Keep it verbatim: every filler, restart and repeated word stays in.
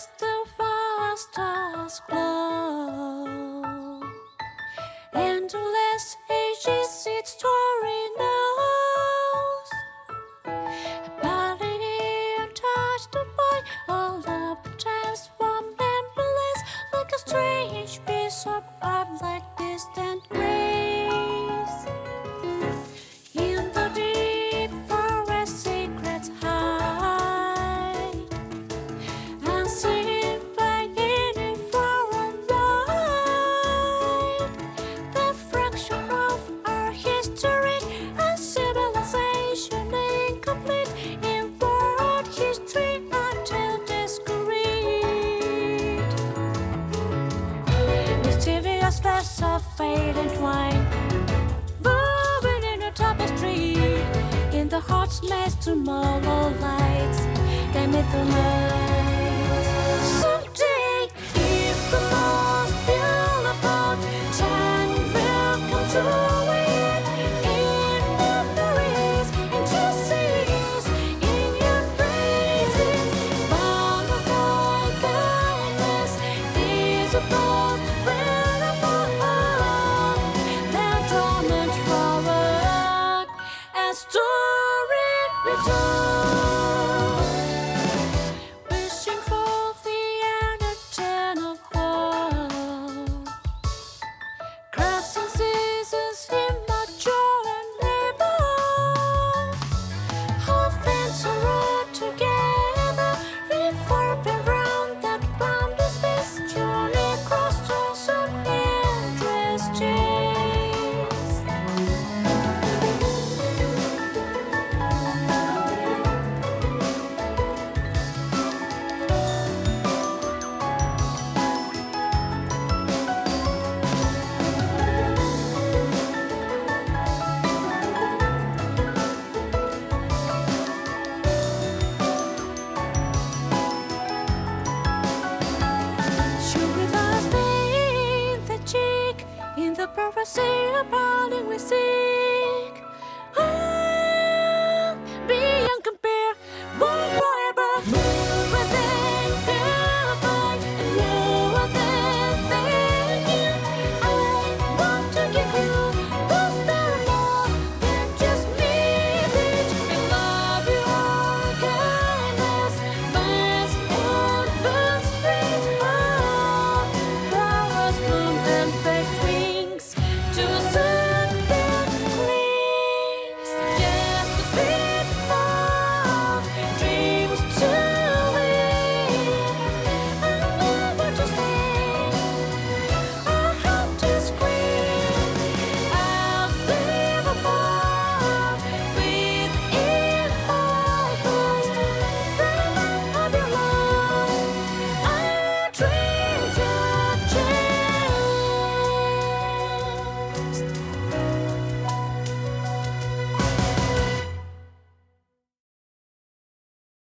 makes the fastest glow. Endless ages its story knows. Ability untouched by all of the times from endless, like a strange piece of art, like distant grace. In the deep forest, secrets hide, unseen by any foreign light. The fraction of our history and civilization incomplete in world history until discreet. Mischievous threads of fate entwined, woven in a tapestry. In the heart's maze, tomorrow lights guide me through night. Someday, if the most beautiful time will come to it, in memories, in disease, in your praises, bound of all kindness, these are both wonderful. Their dormant forward and story return, wishing for the unattainable, crossing seasons immature and able, hope and sorrow together, revolving round that boundless space, journey across stars of endless chase. Should we last in the cheek, in the prophecy of parting we seek? Ah, beyond compare, one forever, more than goodbye, and more than thank you. I want to give you those that are more than just music. I love your kindness, vast and vast streets. Ah, flowers bloom and face wings to sun that clings. Just a bit more dreams to live. I know what to say. I have to scream. I'll live above within my breast. From of your love, I treasure chest.